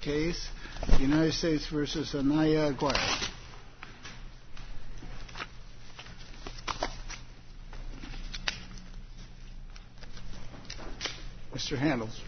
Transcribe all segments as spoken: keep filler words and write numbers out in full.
case, United States versus Anaya Aguirre. Mister Handels.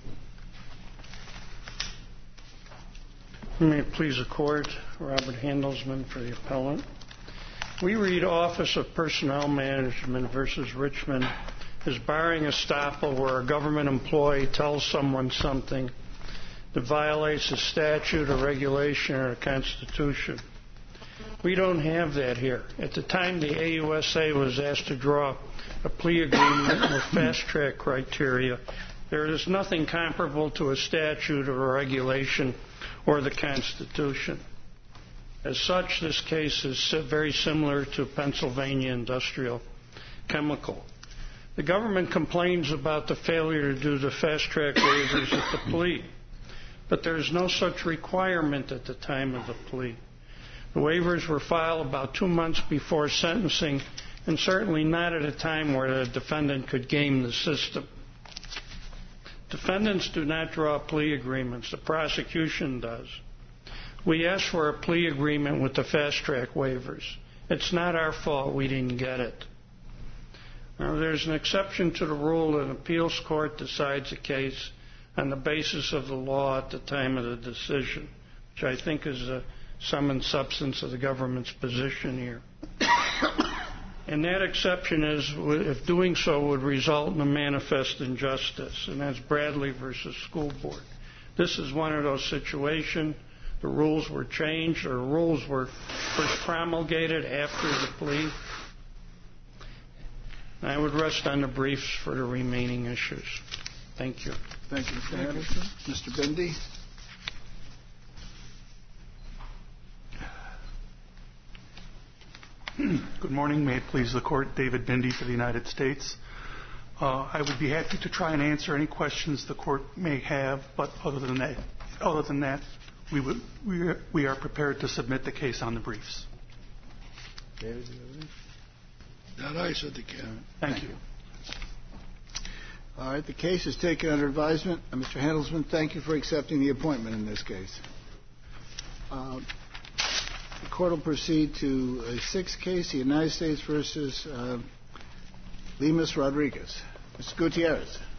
May it please the Court, Robert Handelsman for the appellant. We read Office of Personnel Management versus Richmond as barring estoppel where a government employee tells someone something that violates a statute or regulation or a constitution. We don't have that here. At the time the A U S A was asked to draw a plea agreement with fast-track criteria, there is nothing comparable to a statute or a regulation or the Constitution. As such, this case is very similar to Pennsylvania Industrial Chemical. The government complains about the failure to do the fast-track waivers at the plea, but there is no such requirement at the time of the plea. The waivers were filed about two months before sentencing, and certainly not at a time where the defendant could game the system. Defendants do not draw plea agreements. The prosecution does. We asked for a plea agreement with the fast-track waivers. It's not our fault we didn't get it. Now, there's an exception to the rule that an appeals court decides a case on the basis of the law at the time of the decision, which I think is the sum and substance of the government's position here. And that exception is if doing so would result in a manifest injustice, and that's Bradley versus School Board. This is one of those situations. The rules were changed, or the rules were first promulgated after the plea. I would rest on the briefs for the remaining issues. Thank you. Thank you, Mister Anderson. Mister Bindi. Good morning. May it please the Court. David Bindi for the United States. Uh, I would be happy to try and answer any questions the Court may have, but other than that, other than that, we would we are, we are prepared to submit the case on the briefs. David, do you have anything? That I said the can. Thank you. All right. The case is taken under advisement. Uh, Mister Handelsman, thank you for accepting the appointment in this case. Uh, The Court will proceed to a sixth case, the United States versus uh, Lemus Rodriguez. Mister Gutierrez.